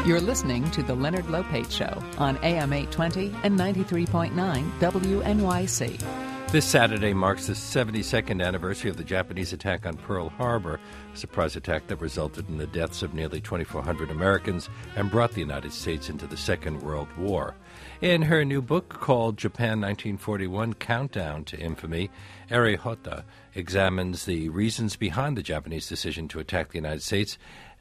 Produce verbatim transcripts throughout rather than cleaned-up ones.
You're listening to The Leonard Lopate Show on A M eight twenty and ninety-three point nine W N Y C. This Saturday marks the seventy-second anniversary of the Japanese attack on Pearl Harbor, a surprise attack that resulted in the deaths of nearly twenty-four hundred Americans and brought the United States into the Second World War. In her new book called Japan nineteen forty-one, Countdown to Infamy, Eri Hotta examines the reasons behind the Japanese decision to attack the United States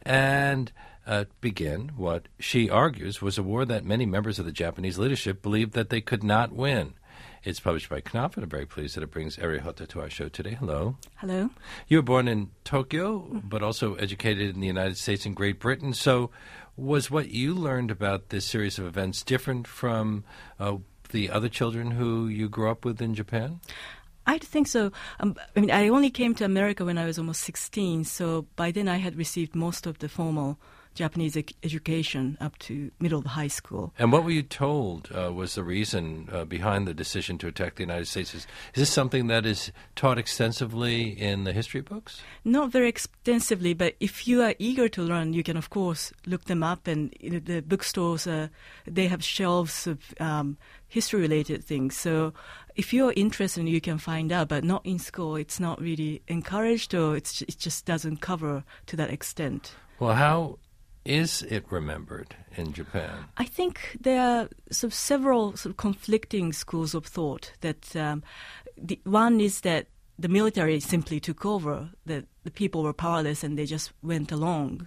and uh, begin what she argues was a war that many members of the Japanese leadership believed that they could not win. It's published by Knopf, and I'm very pleased that it brings Eri Hotta to our show today. Hello. Hello. You were born in Tokyo, but also educated in the United States and Great Britain. So was what you learned about this series of events different from uh, the other children who you grew up with in Japan? I think so. Um, I mean, I only came to America when I was almost sixteen, so by then I had received most of the formal Japanese ec- education up to middle of high school. And what were you told uh, was the reason uh, behind the decision to attack the United States? Is, is this something that is taught extensively in the history books? Not very extensively, but if you are eager to learn, you can, of course, look them up. And you know, the bookstores, uh, they have shelves of um, history-related things. So if you're interested, you can find out, but not in school. It's not really encouraged, or it's, it just doesn't cover to that extent. Well, how is it remembered in Japan? I think there are sort of several sort of conflicting schools of thought. That um, the, one is that the military simply took over, that the people were powerless and they just went along.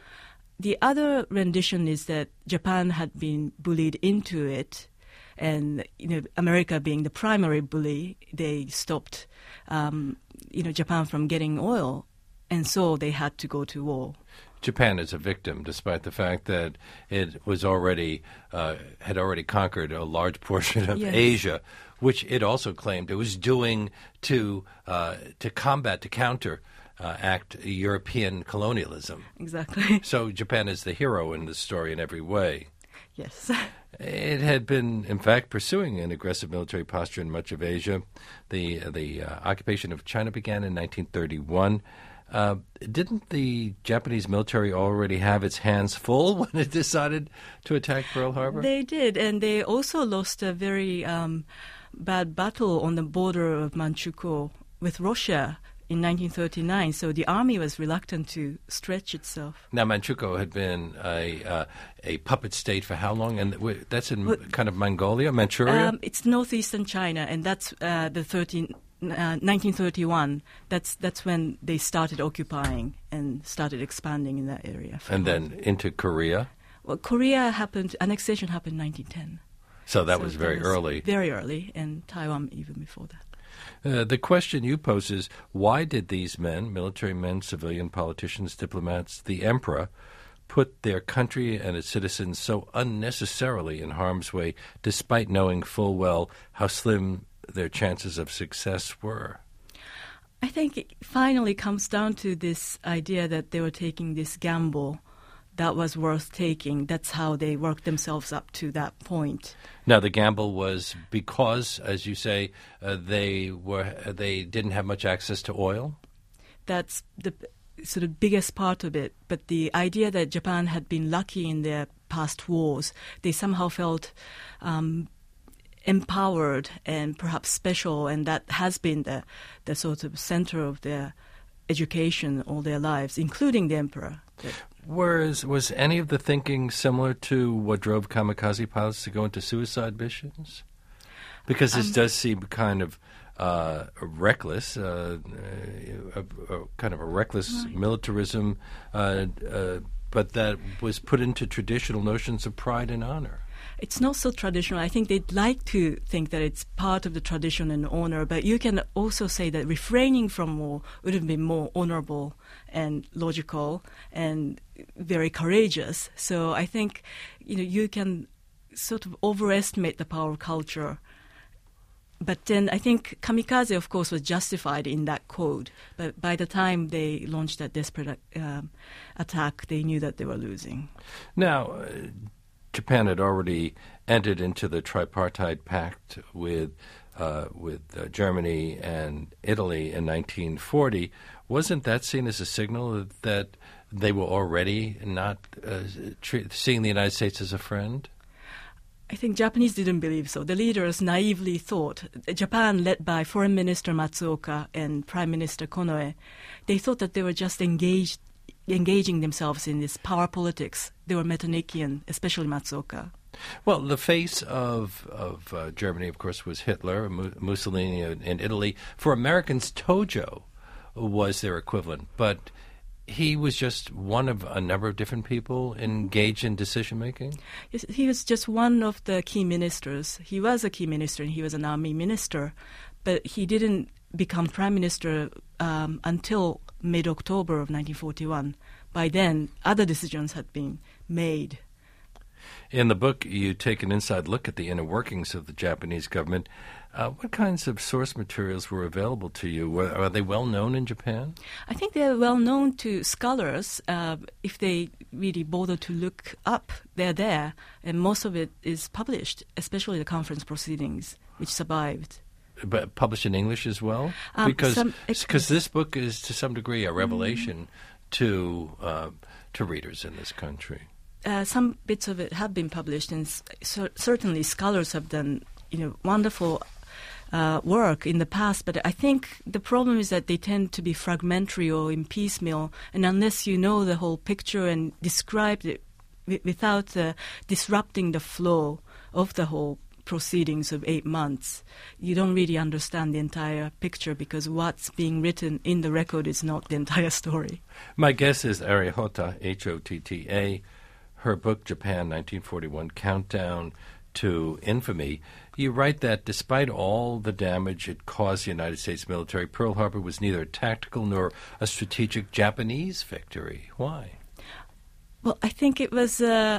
The other rendition is that Japan had been bullied into it, and you know, America being the primary bully, they stopped um, you know, Japan from getting oil, and so they had to go to war. Japan is a victim, despite the fact that it was already uh, had already conquered a large portion of yes. Asia, which it also claimed it was doing to uh, to combat, to counter uh, act European colonialism. Exactly. So Japan is the hero in this story in every way. Yes. It had been, in fact, pursuing an aggressive military posture in much of Asia. The the uh, occupation of China began in nineteen thirty-one. Uh, didn't the Japanese military already have its hands full when it decided to attack Pearl Harbor? They did, and they also lost a very um, bad battle on the border of Manchukuo with Russia in nineteen thirty-nine, so the army was reluctant to stretch itself. Now, Manchukuo had been a uh, a puppet state for how long? And w- that's in well, kind of Mongolia, Manchuria? Um, it's northeastern China, and that's uh, the thirteen Uh, nineteen thirty-one, that's that's when they started occupying and started expanding in that area. And then into Korea? Well, Korea happened, annexation happened in nineteen ten. So that so was that very was early. Very early, and Taiwan even before that. Uh, the question you pose is, why did these men, military men, civilian politicians, diplomats, the emperor, put their country and its citizens so unnecessarily in harm's way, despite knowing full well how slim their chances of success were? I think it finally comes down to this idea that they were taking this gamble that was worth taking. That's how they worked themselves up to that point. Now, the gamble was because, as you say, uh, they were they didn't have much access to oil? That's the sort of biggest part of it. But the idea that Japan had been lucky in their past wars, they somehow felt Um, empowered and perhaps special, and that has been the, the sort of center of their education all their lives, including the emperor. Whereas, was any of the thinking similar to what drove kamikaze pilots to go into suicide missions? Because this um, does seem kind of uh, reckless, uh, a, a, a kind of a reckless right. militarism, uh, uh, but that was put into traditional notions of pride and honor. It's not so traditional. I think they'd like to think that it's part of the tradition and honor, but you can also say that refraining from war would have been more honorable and logical and very courageous. So I think, you know, you can sort of overestimate the power of culture. But then I think kamikaze, of course, was justified in that code. But by the time they launched that desperate uh, attack, they knew that they were losing. Now, uh, Japan had already entered into the tripartite pact with uh, with uh, Germany and Italy in nineteen forty. Wasn't that seen as a signal that they were already not uh, tre- seeing the United States as a friend? I think Japanese didn't believe so. The leaders naively thought, Japan led by Foreign Minister Matsuoka and Prime Minister Konoe, they thought that they were just engaged, engaging themselves in this power politics. They were Metternician, especially Matsuoka. Well, the face of of uh, Germany, of course, was Hitler, Mu- Mussolini in Italy. For Americans, Tojo was their equivalent, but he was just one of a number of different people engaged in decision-making? Yes, he was just one of the key ministers. He was a key minister and he was an army minister, but he didn't become prime minister um, until mid-October of nineteen forty-one. By then, other decisions had been made. In the book, you take an inside look at the inner workings of the Japanese government. Uh, what kinds of source materials were available to you? Were, are they well known in Japan? I think they're well known to scholars. Uh, if they really bother to look up, they're there. And most of it is published, especially the conference proceedings, which survived. But published in English as well? Um, because some, because this book is to some degree a revelation mm. to uh, to readers in this country. Uh, some bits of it have been published, and c- certainly scholars have done, you know, wonderful uh, work in the past. But I think the problem is that they tend to be fragmentary or in piecemeal, and unless you know the whole picture and describe it w- without uh, disrupting the flow of the whole proceedings of eight months, you don't really understand the entire picture, because what's being written in the record is not the entire story. My guest is Ari Hotta, H O T T A. Her book, Japan nineteen forty-one, Countdown to Infamy. You write that despite all the damage it caused the United States military, Pearl Harbor was neither a tactical nor a strategic Japanese victory. Why? Well, I think it was a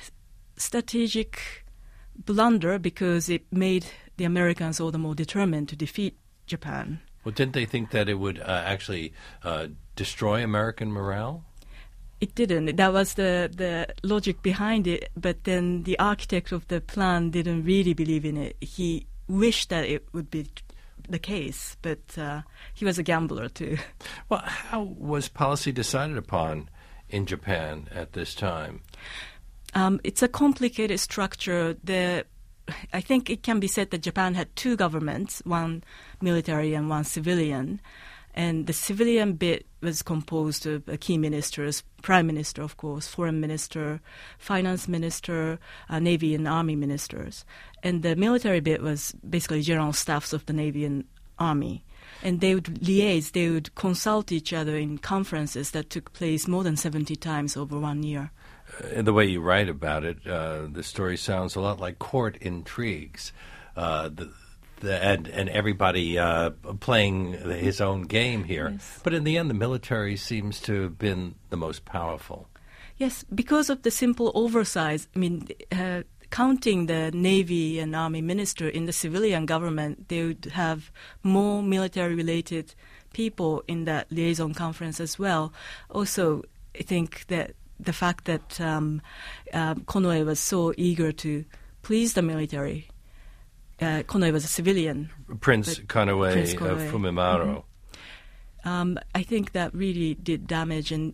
strategic blunder because it made the Americans all the more determined to defeat Japan. Well, didn't they think that it would uh, actually uh, destroy American morale? It didn't. That was the, the logic behind it, but then the architect of the plan didn't really believe in it. He wished that it would be the case, but uh, he was a gambler too. Well, how was policy decided upon in Japan at this time? Um, it's a complicated structure. The, I think it can be said that Japan had two governments, one military and one civilian. And the civilian bit was composed of uh, key ministers, prime minister, of course, foreign minister, finance minister, uh, navy and army ministers. And the military bit was basically general staffs of the navy and army. And they would liaise, they would consult each other in conferences that took place more than seventy times over one year. Uh, the way you write about it, uh, the story sounds a lot like court intrigues. Uh, the The, and, and everybody uh, playing his own game here. Yes. But in the end, the military seems to have been the most powerful. Yes, because of the simple oversight. I mean, uh, counting the Navy and Army minister in the civilian government, they would have more military-related people in that liaison conference as well. Also, I think that the fact that um, uh, Konoe was so eager to please the military. Uh, Konoe was a civilian. Prince Konoe, Prince Konoe of Fumimaro. Mm-hmm. Um, I think that really did damage. and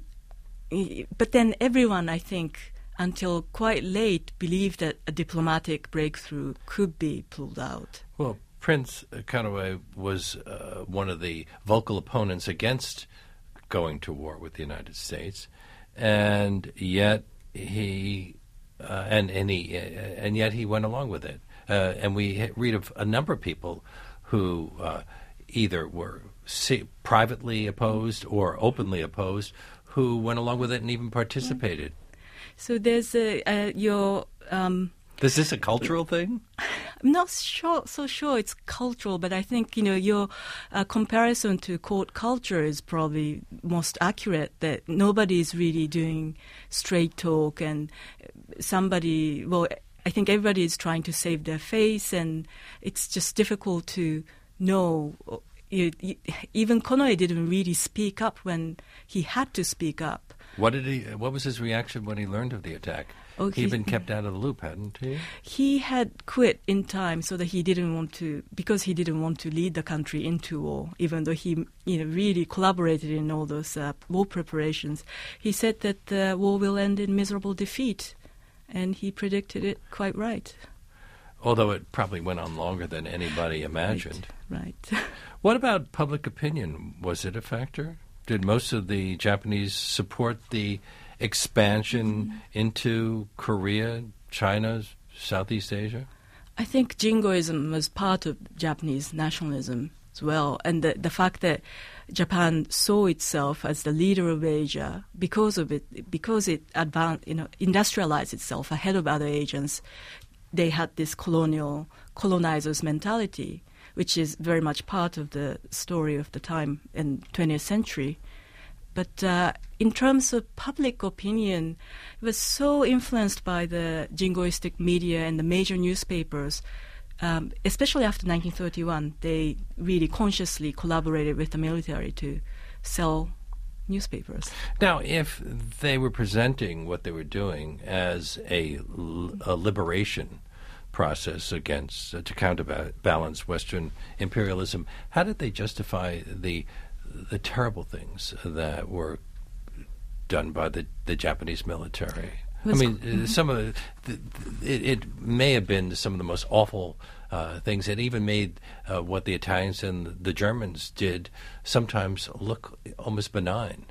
But then everyone, I think, until quite late, believed that a diplomatic breakthrough could be pulled out. Well, Prince Konoe was uh, one of the vocal opponents against going to war with the United States, and yet he uh, and and he uh, and yet he went along with it. Uh, and we read of a number of people who uh, either were see, privately opposed or openly opposed, who went along with it and even participated. So there's a, uh, your... Um, Is this a cultural thing? I'm not sure, so sure it's cultural, but I think, you know, your uh, comparison to court culture is probably most accurate, that nobody is really doing straight talk, and somebody, well... I think everybody is trying to save their face, and it's just difficult to know, you, you, even Konoe didn't really speak up when he had to speak up. What did he? What was his reaction when he learned of the attack? Oh, He'd he- been kept out of the loop, hadn't he? He had quit in time so that he didn't want to, because he didn't want to lead the country into war, even though he you know, really collaborated in all those uh, war preparations. He said that the war will end in miserable defeat, and he predicted it quite right. Although it probably went on longer than anybody imagined. Right. right. What about public opinion? Was it a factor? Did most of the Japanese support the expansion mm-hmm. into Korea, China, Southeast Asia? I think Jingoism was part of Japanese nationalism as well, and the, the fact that Japan saw itself as the leader of Asia because of it, because it advanced, you know, industrialized itself ahead of other Asians. They had this colonial colonizers mentality, which is very much part of the story of the time in twentieth century. But uh, in terms of public opinion, it was so influenced by the jingoistic media and the major newspapers, um, especially after nineteen thirty-one. They really consciously collaborated with the military to sell newspapers. Now, if they were presenting what they were doing as a, a liberation process against uh, to counterbalance Western imperialism, how did they justify the the terrible things that were done by the, the Japanese military? I mean, mm-hmm. some of the, the, it, it may have been some of the most awful uh, things. It even made uh, what the Italians and the Germans did sometimes look almost benign.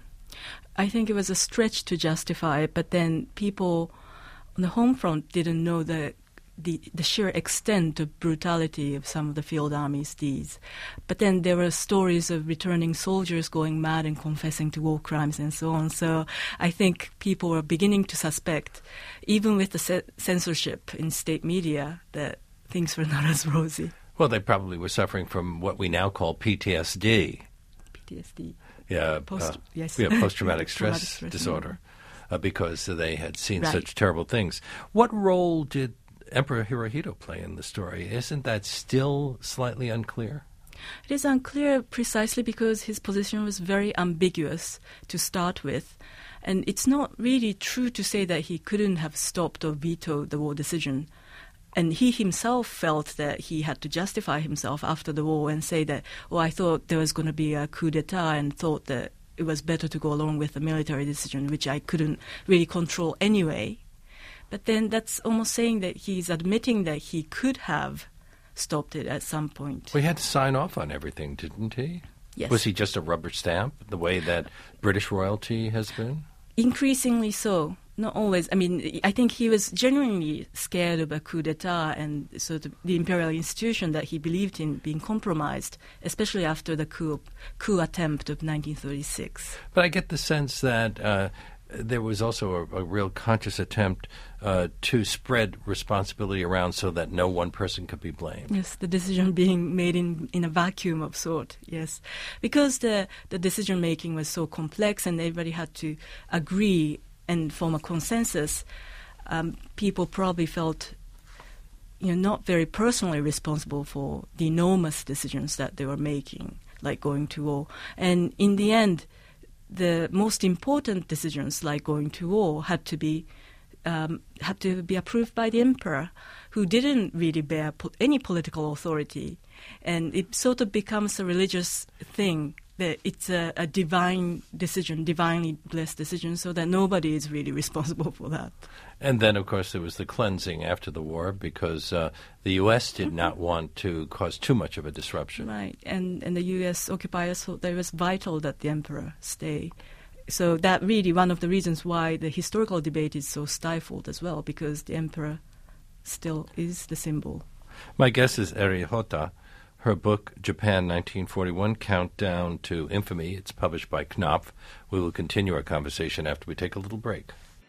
I think it was a stretch to justify it, but then people on the home front didn't know the The, the sheer extent of brutality of some of the field armies' deeds. But then there were stories of returning soldiers going mad and confessing to war crimes and so on. So I think people were beginning to suspect, even with the ce- censorship in state media, that things were not as rosy. Well, they probably were suffering from what we now call P T S D. P T S D. Yeah, Post, uh, yes. yeah post-traumatic stress, stress disorder, uh, because they had seen right. such terrible things. What role did Emperor Hirohito play in the story? Isn't that still slightly unclear? It is unclear precisely because his position was very ambiguous to start with. And it's not really true to say that he couldn't have stopped or vetoed the war decision. And he himself felt that he had to justify himself after the war and say that, oh, I thought there was going to be a coup d'etat and thought that it was better to go along with the military decision, which I couldn't really control anyway. But then that's almost saying that he's admitting that he could have stopped it at some point. Well, he had to sign off on everything, didn't he? Yes. Was he just a rubber stamp, the way that British royalty has been? Increasingly so. Not always. I mean, I think he was genuinely scared of a coup d'etat and sort of the imperial institution that he believed in being compromised, especially after the coup, coup attempt of nineteen thirty-six. But I get the sense that uh, there was also a, a real conscious attempt uh, to spread responsibility around so that no one person could be blamed. Yes, the decision being made in, in a vacuum of sort, yes. Because the, the decision-making was so complex and everybody had to agree and form a consensus, um, people probably felt you know, not very personally responsible for the enormous decisions that they were making, like going to war. And in the end, the most important decisions, like going to war, had to be um, had to be approved by the emperor, who didn't really bear po- any political authority, and it sort of becomes a religious thing. That it's a, a divine decision, divinely blessed decision, so that nobody is really responsible for that. And then, of course, there was the cleansing after the war because uh, the U S did not want to cause too much of a disruption. Right, and, and the U S occupiers thought that it was vital that the emperor stay. So that really one of the reasons why the historical debate is so stifled as well, because the emperor still is the symbol. My guest is Eri Hota. Her book, Japan nineteen forty-one, Countdown to Infamy, it's published by Knopf. We will continue our conversation after we take a little break.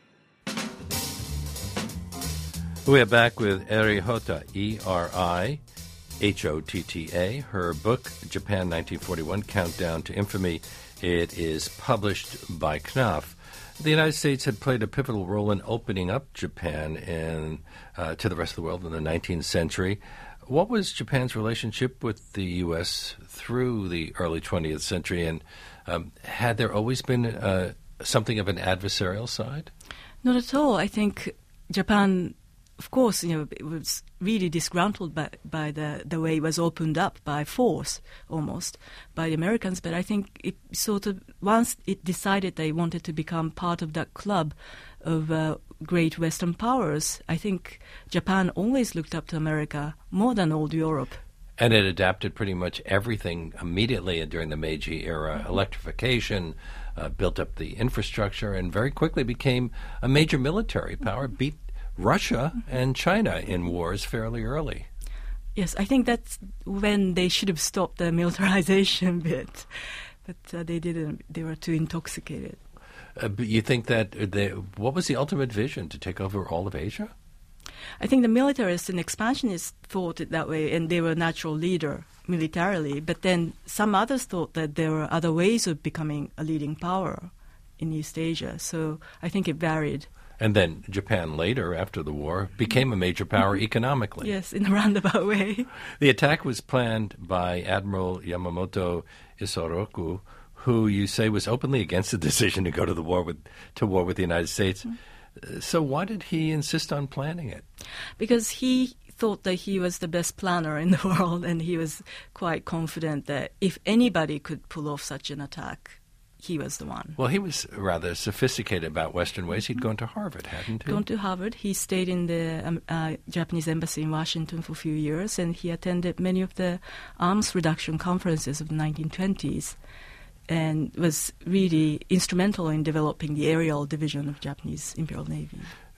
We are back with Eri Hota, E R I H O T T A. Her book, Japan nineteen forty-one, Countdown to Infamy, it is published by Knopf. The United States had played a pivotal role in opening up Japan in, uh, to the rest of the world in the nineteenth century. What was Japan's relationship with the U S through the early twentieth century, and um, had there always been uh, something of an adversarial side? Not at all. I think Japan, of course, you know, it was really disgruntled by, by the, the way it was opened up by force, almost, by the Americans. But I think it sort of, once it decided they wanted to become part of that club of uh, great Western powers, I think Japan always looked up to America more than old Europe. And it adapted pretty much everything immediately during the Meiji era, mm-hmm. electrification, uh, built up the infrastructure, and very quickly became a major military power, mm-hmm. beat Russia mm-hmm. and China in wars fairly early. Yes, I think that's when they should have stopped the militarization bit, but uh, they didn't. They were too intoxicated. Uh, but you think that they, what was the ultimate vision, to take over all of Asia? I think the militarists and expansionists thought it that way, and they were a natural leader militarily. But then some others thought that there were other ways of becoming a leading power in East Asia. So I think it varied. And then Japan later, after the war, became a major power economically. Yes, in a roundabout way. The attack was planned by Admiral Yamamoto Isoroku, who you say was openly against the decision to go to the war with to war with the United States. Mm-hmm. So why did he insist on planning it? Because he thought that he was the best planner in the world, and he was quite confident that if anybody could pull off such an attack, he was the one. Well, he was rather sophisticated about Western ways. He'd gone to Harvard, hadn't he? Gone to Harvard. He stayed in the um, uh, Japanese embassy in Washington for a few years, and he attended many of the arms reduction conferences of the nineteen twenties. And was really instrumental in developing the aerial division of Japanese Imperial Navy.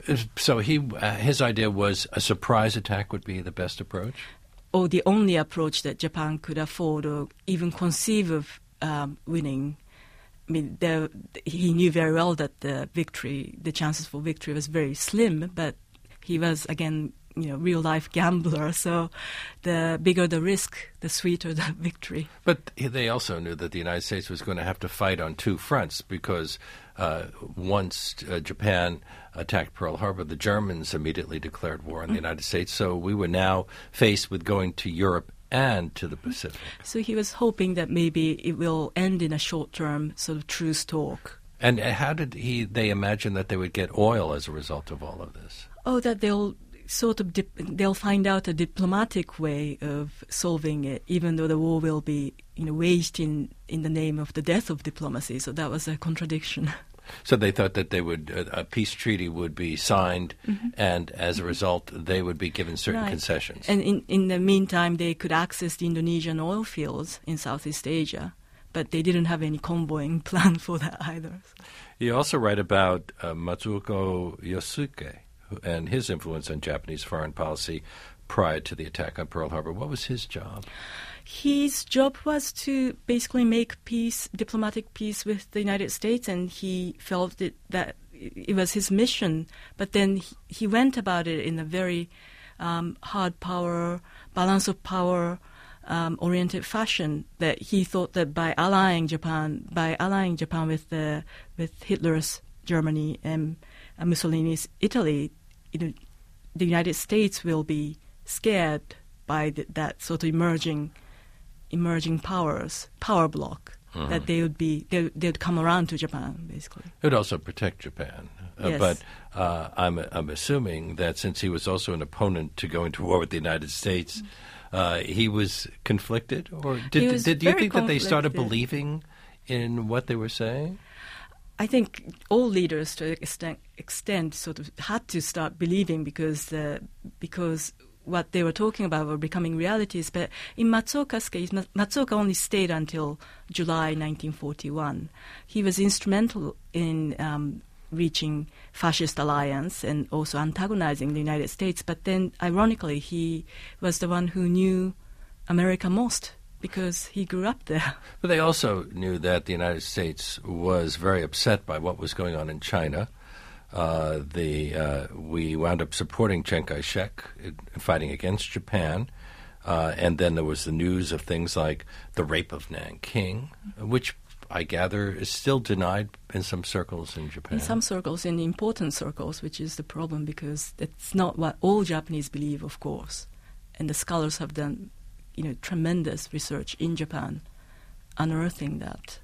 So he, uh, his idea was a surprise attack would be the best approach? Or the only approach that Japan could afford or even conceive of um, winning. I mean, there, he knew very well that the victory, the chances for victory was very slim, but he was, again, you know, real-life gambler, so the bigger the risk, the sweeter the victory. But they also knew that the United States was going to have to fight on two fronts, because uh, once uh, Japan attacked Pearl Harbor, the Germans immediately declared war on the United States, so we were now faced with going to Europe and to the Pacific. So he was hoping that maybe it will end in a short-term sort of truce talk. And how did he? They imagine that they would get oil as a result of all of this? Oh, that they'll sort of dip, they'll find out a diplomatic way of solving it, even though the war will be, you know, waged in, in the name of the death of diplomacy. So that was a contradiction. So they thought that they would a, a peace treaty would be signed, mm-hmm. and as a result, they would be given certain right. concessions. And in, in the meantime, they could access the Indonesian oil fields in Southeast Asia, but they didn't have any convoying plan for that either. You also write about uh, Matsuoka Yosuke and his influence on Japanese foreign policy prior to the attack on Pearl Harbor. What was his job? His job was to basically make peace, diplomatic peace with the United States, and he felt it, that it was his mission. But then he, he went about it in a very um, hard power, balance of power um, oriented fashion, that he thought that by allying Japan, by allying Japan with the with Hitler's Germany and uh, Mussolini's Italy, you know, the United States will be scared by the, that sort of emerging emerging powers, power block, mm-hmm. that they would be they, they would come around to Japan, basically. It would also protect Japan. Uh, yes. But uh, I'm I'm assuming that since he was also an opponent to going to war with the United States, uh, he was conflicted, or did, was did do you think conflicted. that they started believing in what they were saying? I think all leaders, to an extent, extent, sort of had to start believing, because uh, because what they were talking about were becoming realities. But in Matsuoka's case, Matsuoka only stayed until July nineteen forty-one. He was instrumental in um, reaching fascist alliance and also antagonizing the United States. But then, ironically, he was the one who knew America most, because he grew up there. But they also knew that the United States was very upset by what was going on in China. Uh, the uh, we wound up supporting Chiang Kai-shek fighting against Japan, uh, and then there was the news of things like the rape of Nanking, which I gather is still denied in some circles in Japan. In some circles, in important circles, which is the problem, because it's not what all Japanese believe, of course. and the scholars have done, you know, tremendous research in Japan, unearthing that.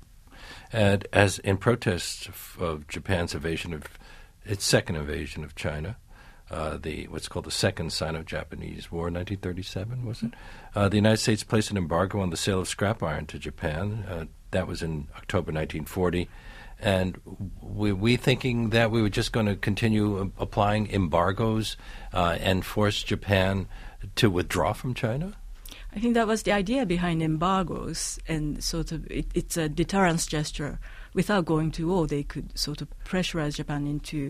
And as in protest of, of Japan's invasion of its second invasion of China, uh, the what's called the Second Sino-Japanese War, nineteen thirty-seven, was it? Uh, the United States placed an embargo on the sale of scrap iron to Japan. Uh, that was in October nineteen forty. And were we thinking that we were just going to continue applying embargoes uh, and force Japan to withdraw from China? I think that was the idea behind embargoes, and sort of it, it's a deterrence gesture. Without going to war, they could sort of pressurize Japan into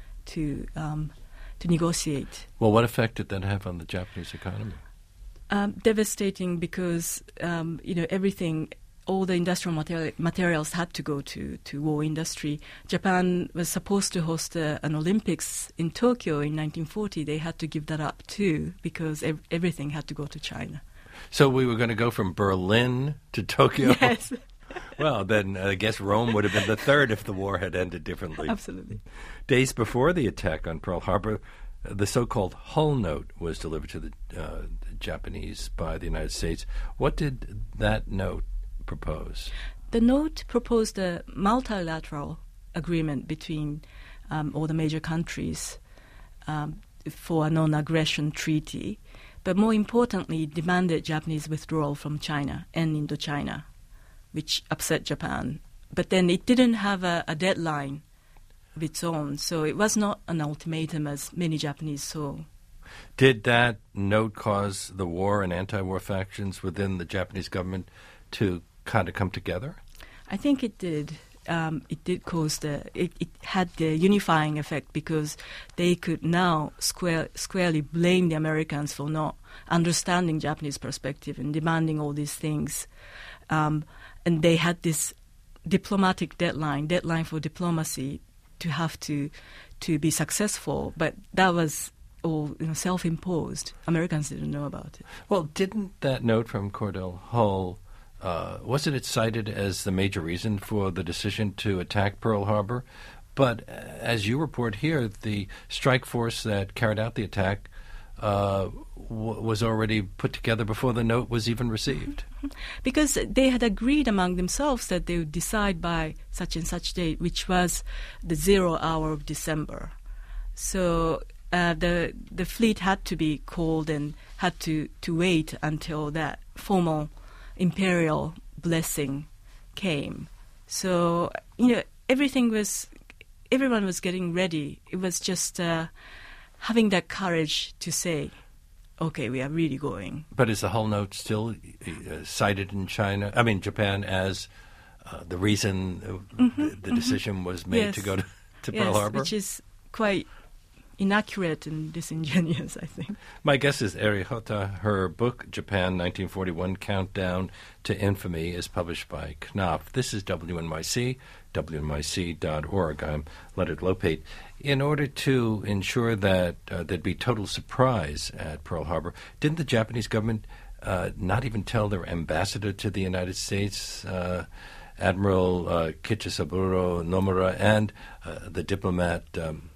to um, to negotiate. Well, what effect did that have on the Japanese economy? Um, devastating, because um, you know everything. All the industrial materi- materials had to go to, to war industry. Japan was supposed to host uh, an Olympics in Tokyo in nineteen forty. They had to give that up too, because ev- everything had to go to China. So we were going to go from Berlin to Tokyo? Yes. Well, then uh, I guess Rome would have been the third if the war had ended differently. Absolutely. Days before the attack on Pearl Harbor, uh, the so-called Hull Note was delivered to the, uh, the Japanese by the United States. What did that note propose? The note proposed a multilateral agreement between um, all the major countries um, for a non-aggression treaty, but more importantly demanded Japanese withdrawal from China and Indochina, which upset Japan. But then it didn't have a, a deadline of its own, so it was not an ultimatum as many Japanese saw. Did that note cause the war and anti-war factions within the Japanese government to kind of come together? I think it did. Um, it did cause the. It, it had the unifying effect, because they could now square, squarely blame the Americans for not understanding Japanese perspective and demanding all these things. Um, and they had this diplomatic deadline, deadline for diplomacy, to have to to be successful. But that was all, you know, self-imposed. Americans didn't know about it. Well, didn't that note from Cordell Hull, uh, wasn't it cited as the major reason for the decision to attack Pearl Harbor? But as you report here, the strike force that carried out the attack uh, w- was already put together before the note was even received. Because they had agreed among themselves that they would decide by such and such date, which was the zero hour of December. So uh, the the fleet had to be called and had to, to wait until that formal imperial blessing came. So, you know, everything was, everyone was getting ready. It was just uh, having that courage to say, okay, we are really going. But is the Hull Note still uh, cited in China, I mean Japan, as uh, the reason uh, Mm-hmm, the, the mm-hmm. decision was made Yes. to go to, to Yes, Pearl Harbor? which is quite inaccurate and disingenuous, I think. My guest is Eri Hota. Her book, Japan nineteen forty-one, Countdown to Infamy, is published by Knopf. This is W N Y C, W N Y C dot org. I'm Leonard Lopate. In order to ensure that uh, there'd be total surprise at Pearl Harbor, didn't the Japanese government uh, not even tell their ambassador to the United States, uh, Admiral uh, Kichisaburo Nomura, and uh, the diplomat, um,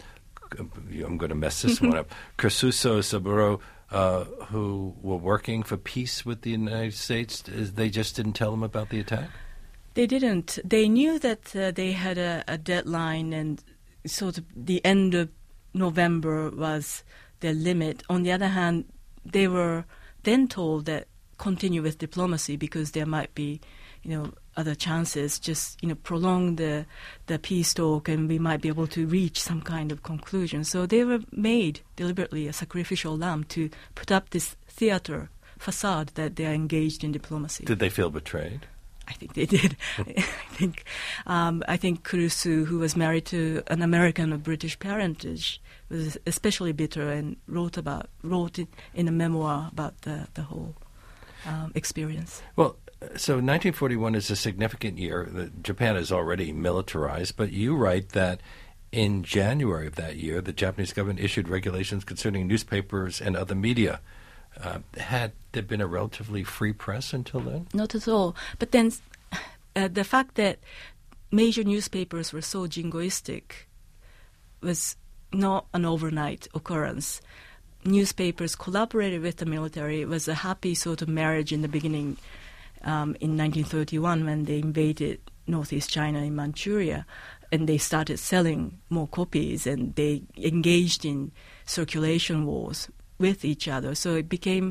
I'm going to mess this one up, Kursuso Saburo, uh, who were working for peace with the United States, is they just didn't tell them about the attack? They didn't. They knew that uh, they had a, a deadline, and sort of the end of November was their limit. On the other hand, they were then told that continue with diplomacy because there might be, you know, other chances. Just, you know, prolong the the peace talk, and we might be able to reach some kind of conclusion. So they were made deliberately a sacrificial lamb to put up this theater facade that they are engaged in diplomacy. Did they feel betrayed? I think they did. I think um, I think Kurusu, who was married to an American of British parentage, was especially bitter and wrote about wrote in, in a memoir about the the whole um, experience. Well, so nineteen forty-one is a significant year. The, Japan is already militarized, but you write that in January of that year, the Japanese government issued regulations concerning newspapers and other media. Uh, had there been a relatively free press until then? Not at all. But then uh, the fact that major newspapers were so jingoistic was not an overnight occurrence. newspapers collaborated with the military. It was a happy sort of marriage in the beginning um, in nineteen thirty-one when they invaded northeast China in Manchuria, and they started selling more copies, and they engaged in circulation wars with each other. So it became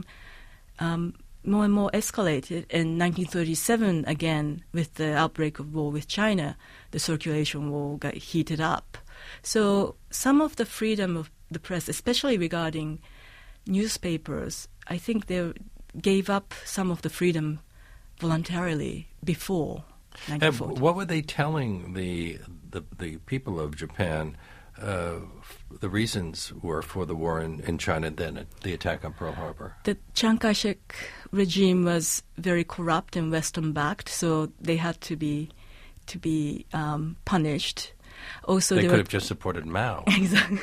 um, more and more escalated. In nineteen thirty-seven, again, with the outbreak of war with China, the circulation war got heated up. So some of the freedom of the press, especially regarding newspapers, I think they gave up some of the freedom voluntarily before nineteen forty. And what were they telling the the, the people of Japan uh, f- the reasons were for the war in, in China, then the attack on Pearl Harbor? The Chiang Kai-shek regime was very corrupt and Western-backed, so they had to be to be um, punished. Also, they, they could were, have just supported Mao. Exactly.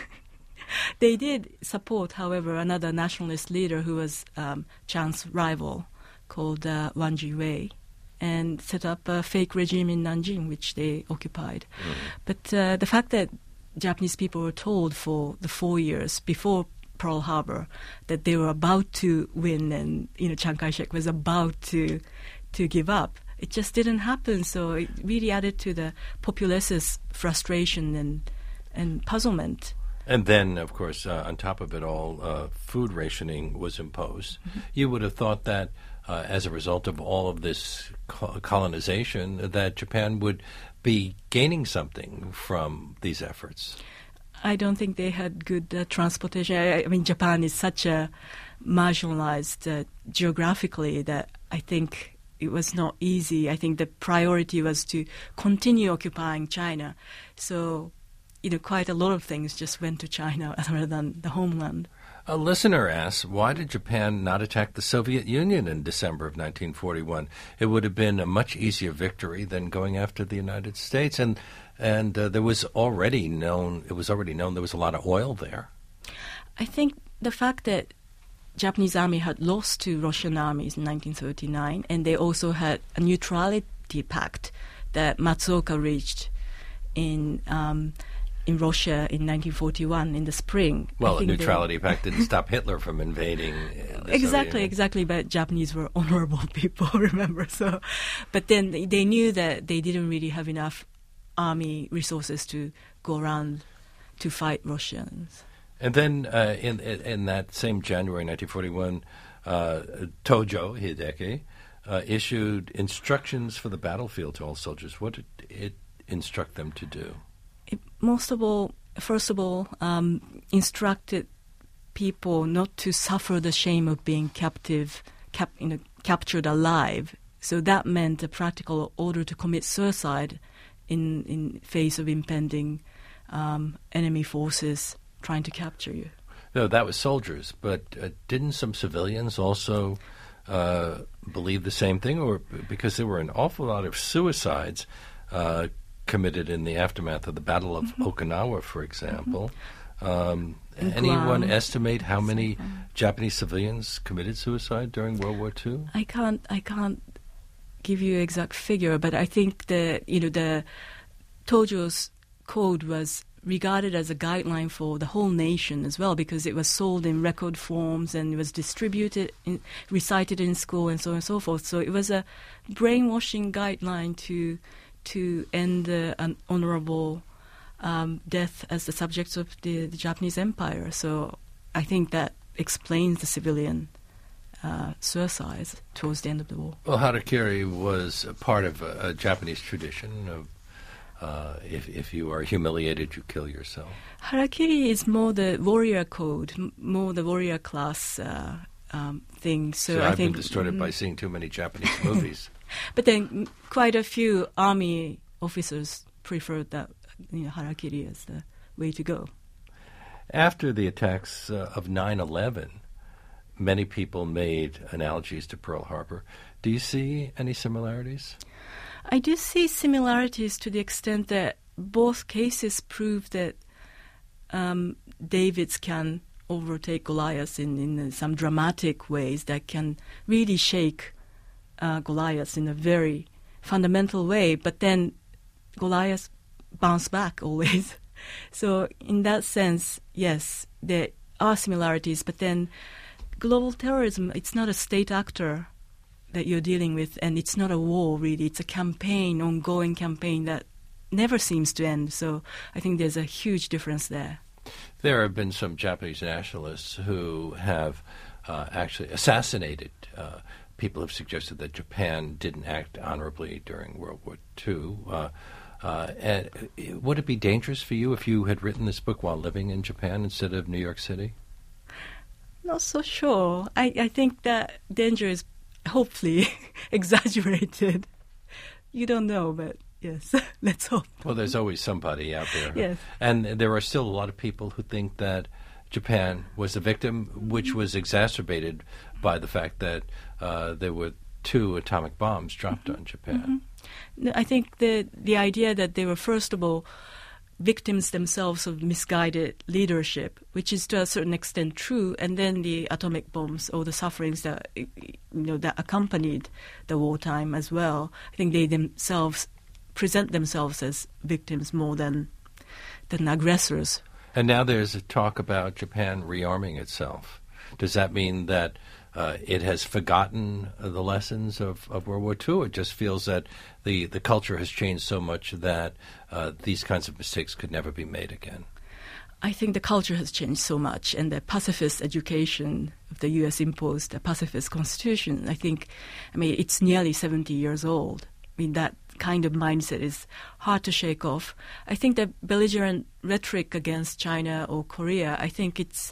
They did support, however, another nationalist leader who was um, Chiang's rival, called uh, Wang Jiwei, and set up a fake regime in Nanjing, which they occupied. Mm. But uh, the fact that Japanese people were told for the four years before Pearl Harbor that they were about to win, and you know Chiang Kai-shek was about to to give up, it just didn't happen. So it really added to the populace's frustration and and puzzlement. And then, of course, uh, on top of it all, uh, food rationing was imposed. Mm-hmm. You would have thought that uh, as a result of all of this co- colonization, that Japan would be gaining something from these efforts. I don't think they had good uh, transportation. I, I mean, Japan is such a marginalized uh, geographically that I think it was not easy. I think the priority was to continue occupying China. So, you know, quite a lot of things just went to China rather than the homeland. A listener asks, why did Japan not attack the Soviet Union in December of nineteen forty-one? It would have been a much easier victory than going after the United States. And and uh, there was already known, it was already known there was a lot of oil there. I think the fact that Japanese army had lost to Russian armies in nineteen thirty-nine, and they also had a neutrality pact that Matsuoka reached in um, in Russia in nineteen forty-one in the spring. Well, a neutrality pact didn't stop Hitler from invading. Uh, exactly, exactly. But Japanese were honorable people, remember? So, but then they, they knew that they didn't really have enough army resources to go around to fight Russians. And then uh, in, in in that same January nineteen forty-one, uh, Tojo Hideki uh, issued instructions for the battlefield to all soldiers. What did it instruct them to do? It, most of all, first of all, um, instructed people not to suffer the shame of being captive, cap, you know, captured alive. So that meant a practical order to commit suicide in in face of impending um, enemy forces trying to capture you. No, that was soldiers, but uh, didn't some civilians also uh, believe the same thing? Or because there were an awful lot of suicides uh, committed in the aftermath of the Battle of mm-hmm. Okinawa, for example. Mm-hmm. Um, anyone Guam. estimate how many Japanese civilians committed suicide during World War Two? I can't. I can't give you an exact figure, but I think the you know the Tojo's code was regarded as a guideline for the whole nation as well, because it was sold in record forms and it was distributed, in, recited in school, and so on and so forth. So it was a brainwashing guideline to to end uh, an honorable um, death as the subjects of the, the Japanese Empire. So I think that explains the civilian uh, suicides towards the end of the war. Well, harakiri was a part of a, a Japanese tradition of Uh, if if you are humiliated, you kill yourself. Harakiri is more the warrior code, m- more the warrior class uh, um, thing. So, so I I've think been distorted mm, by seeing too many Japanese movies. But then, quite a few army officers preferred that you know, harakiri as the way to go. After the attacks uh, of nine eleven, many people made analogies to Pearl Harbor. Do you see any similarities? I do see similarities to the extent that both cases prove that um, Davids can overtake Goliath in, in some dramatic ways that can really shake uh, Goliath in a very fundamental way. But then Goliath bounced back always. So in that sense, yes, the are similarities, but then global terrorism, it's not a state actor that you're dealing with, and it's not a war, really. It's a campaign, ongoing campaign that never seems to end. So I think there's a huge difference there. There have been some Japanese nationalists who have uh, actually assassinated. Uh, people have suggested that Japan didn't act honorably during World War Two. Uh, uh, and would it be dangerous for you if you had written this book while living in Japan instead of New York City? Not so sure. I, I think that danger is hopefully exaggerated. You don't know, but yes, let's hope. Well, there's always somebody out there. Yes. And there are still a lot of people who think that Japan was a victim, which was exacerbated by the fact that uh, there were two atomic bombs dropped mm-hmm. on Japan. Mm-hmm. No, I think the the idea that they were, first of all, victims themselves of misguided leadership, which is to a certain extent true, and then the atomic bombs or the sufferings that you know that accompanied the wartime as well. I think they themselves present themselves as victims more than than aggressors. And now there's a talk about Japan rearming itself. Does that mean that uh, it has forgotten uh, the lessons of, of World War Two? It just feels that the, the culture has changed so much that uh, these kinds of mistakes could never be made again. I think the culture has changed so much, and the pacifist education of the U S imposed a pacifist constitution. I think, I mean, it's nearly seventy years old. I mean, that kind of mindset is hard to shake off. I think the belligerent rhetoric against China or Korea, I think it's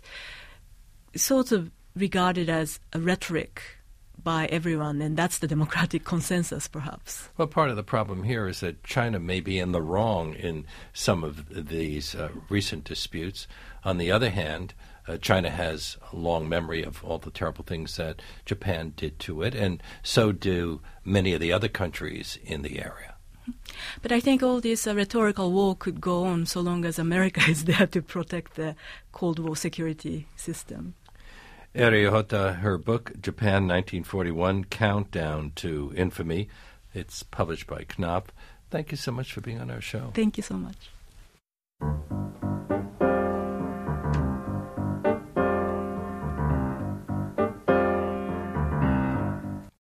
sort of regarded as a rhetoric by everyone, and that's the democratic consensus, perhaps. Well, part of the problem here is that China may be in the wrong in some of these uh, recent disputes. On the other hand, uh, China has a long memory of all the terrible things that Japan did to it, and so do many of the other countries in the area. But I think all this uh, rhetorical war could go on so long as America is there to protect the Cold War security system. Eri Ohota, her book, Japan nineteen forty-one, Countdown to Infamy. It's published by Knopf. Thank you so much for being on our show. Thank you so much.